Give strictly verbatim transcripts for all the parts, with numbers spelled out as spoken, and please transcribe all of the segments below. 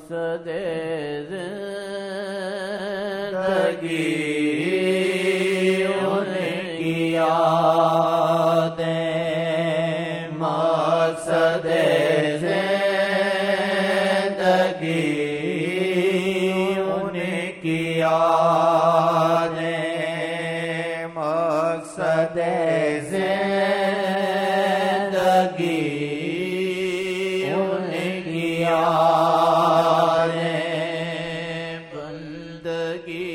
مقصد زندگی ان کی یادیں، مقصد زندگی ان کی یادیں، مقصد زندگی ان کی یادیں، بندگی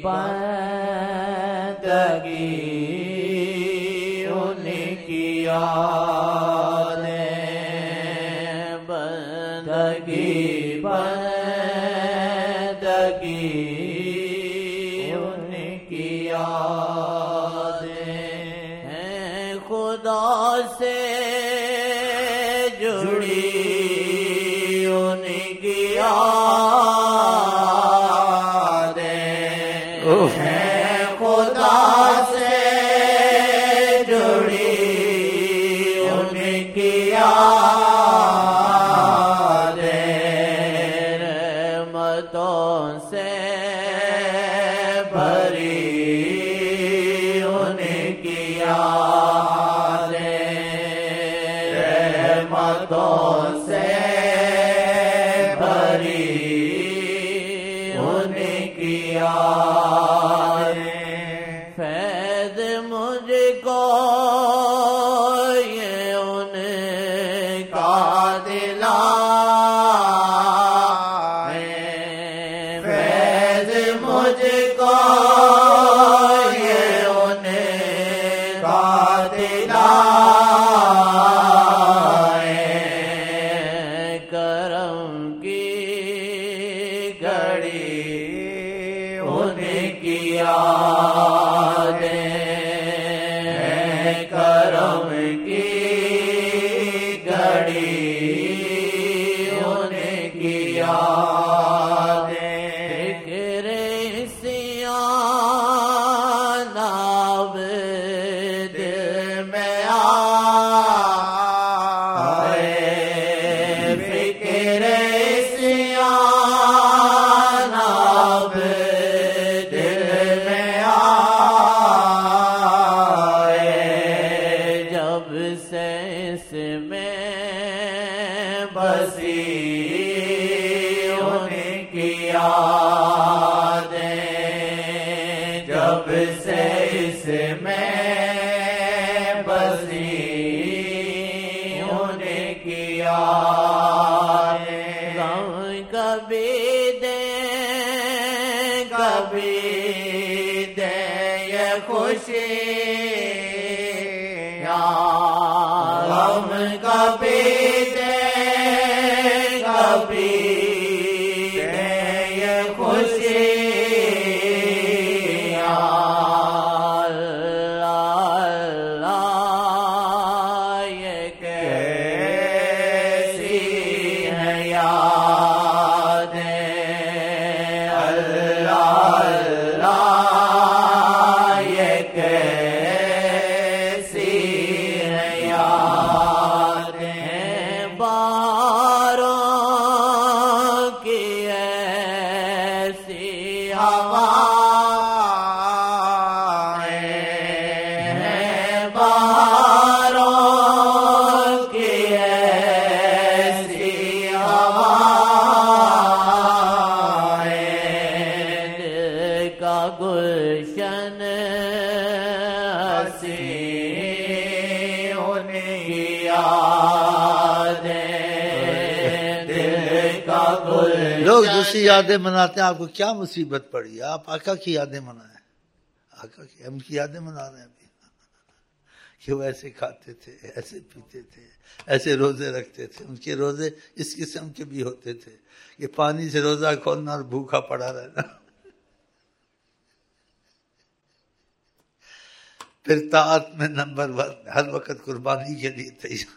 بندگی ان کی یادیں، بندگی بندگی ان کی یادیں ہیں، خدا سے جڑی ان کی یادیں ہیں، خدا سے جڑی ان کی یادیں، رحمتوں سے بھری ان کی یادیں، رحمتوں سے بھری ان کی یادیں، فیض مجھ کو یہ ان کا دلائیں، فیض مجھ کو یہ ان کا دلائیں، کرم کی گھڑی ان کی یادیں، کرم کی گھڑی ان کی یادیں، فکر سیاہ ناب دل میں آئے، فکر سیاہ ناب دل میں آئے، جب سے اس میں بسی ان کی یادیں، جب سے اس میں بسی ان کی یادیں، غم کبھی دیں کبھی دیں یہ خوشیاں، غم کبھی دیں کبھی دیں یہ خوشیاں، اللہ اللہ یہ کیسی ہیں یادیں، اللہ اللہ یہ کیسی ہیں یادیں، باروں کی ایسی ہوائیں ہیں، باروں کی ایسی ہوائیں، دل کا گلشن ہنسی ان کی یادیں، دل کا گلشن، لوگ دوسری یادیں مناتے ہیں، آپ کو کیا مصیبت پڑی؟ آپ آقا کی یادیں منائیں، آقا کی، ہم کی یادیں منا رہے ہیں ابھی کہ وہ ایسے کھاتے تھے، ایسے پیتے تھے، ایسے روزے رکھتے تھے. ان کے روزے اس قسم کے بھی ہوتے تھے کہ پانی سے روزہ کھولنا اور بھوکا پڑا رہنا. پھر طاعت میں نمبر ون، ہر وقت قربانی کے لیے تیار.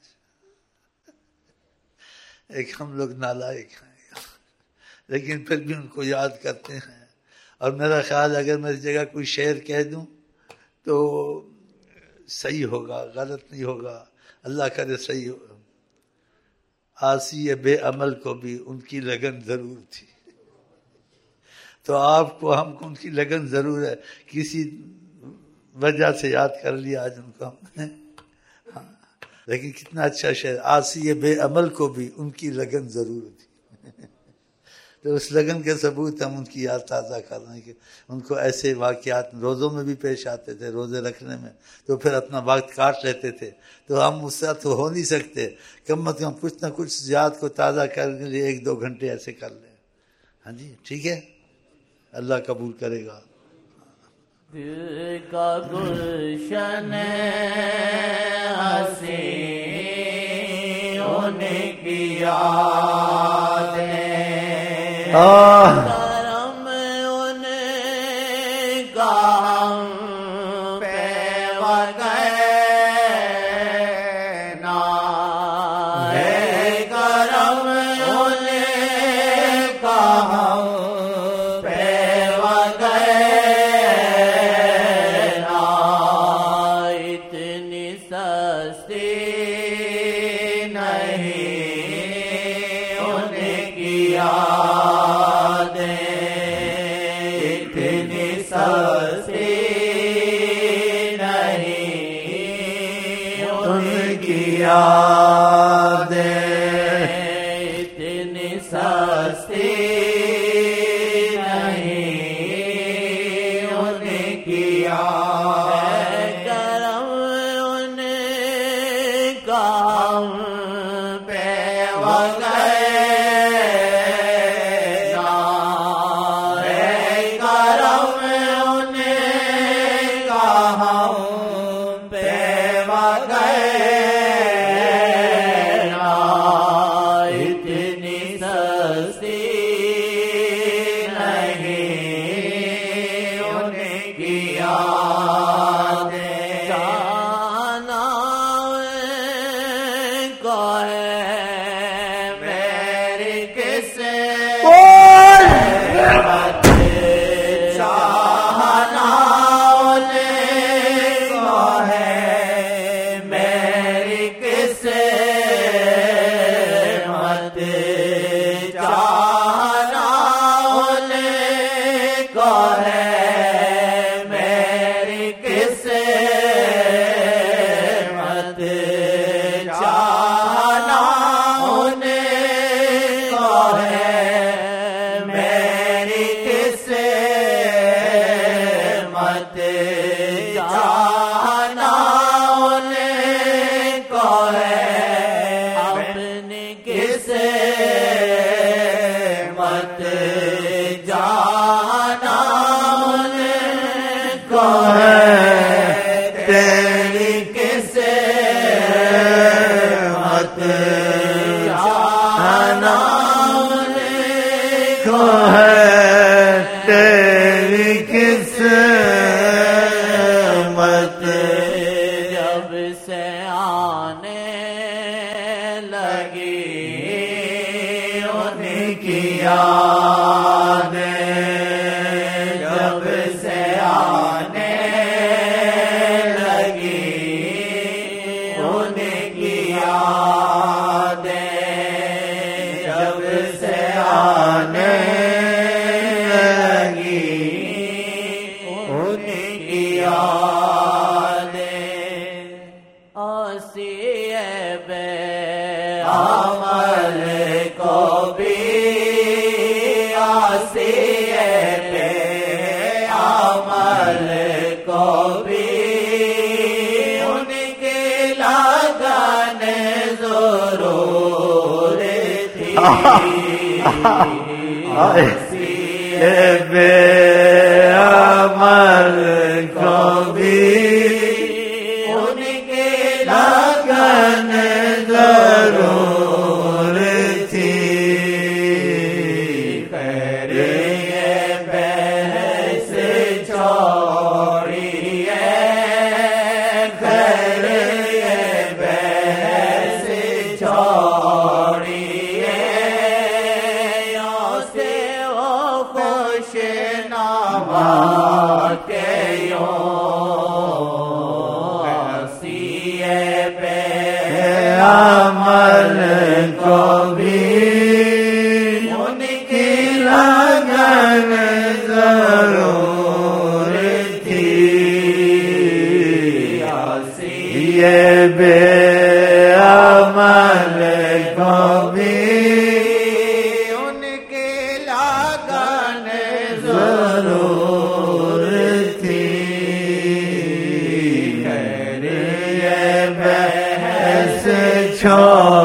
ایک ہم لوگ نالائق ہیں لیکن پھر بھی ان کو یاد کرتے ہیں. اور میرا خیال اگر میں اس جگہ کوئی شعر کہہ دوں تو صحیح ہوگا، غلط نہیں ہوگا، اللہ کرے صحیح ہوگا. آسی بے عمل کو بھی ان کی لگن ضرور تھی. تو آپ کو ہم کو ان کی لگن ضرور ہے, کسی وجہ سے یاد کر لیا آج ان کو ہم نے. ہاں لیکن کتنا اچھا شعر, آسی بے عمل کو بھی ان کی لگن ضرور تھی. تو اس لگن کے ثبوت ہم ان کی یاد تازہ کر رہے ہیں کہ ان کو ایسے واقعات روزوں میں بھی پیش آتے تھے, روزے رکھنے میں تو پھر اپنا وقت کاٹ لیتے تھے. تو ہم اس سے تو ہو نہیں سکتے, کم از کم کچھ نہ کچھ یاد کو تازہ کرنے کے لیے ایک دو گھنٹے ایسے کر لیں. ہاں جی ٹھیک ہے, اللہ قبول کرے گا. دل کا گلشن ہنسی ان کی یادیں, کرم ان کا ہم پہ وغیرہ ہے, کرم ان کا ہم پہ وغیرہ, اتنی سستی نہیں ان کی یادیں, اتنی سستی نہیں ان کی یادیں, اتنی سستی نہیں ان کی یادیں, کرم ان کا ہم پہ وغیرہ ہے, کرم ان کا ہم پہ وغیرہ, اتنی سستی نہیں ان کی یادیں, جانا کو ہے میری کس رحمت, چاہنا ان کو ہے میری کس رحمت, چاہنا ان کو ہے میری کس رحمت, چاہنا ان کو ہے میری کس رحمت, چاہنا ان کو ہے اپنی کس رحمت, جانا ان کو ہے تیری کس رحمت, جانا ان کو ہے تیری کس رحمت, جب سے آنے لگی ان کی یادیں, جب سے آنے لگی ان کی یادیں, جب سے آنے لگی ان کی یادیں, آسی بے عمل کو بھی, آسی بے عمل کو بھی ان کی لگن ضرور تھی, آسی بے عمل کو بھی ان کی لگن ضرور تھی, خیر یہ بحث چھوڑیے, خیر یہ بحث چھوڑیے, یوں سے وہ خوش نما کے یوں عمل کو عمل کو بھی ان کی لگن ضرور تھی خیر یہ بحث چھوڑ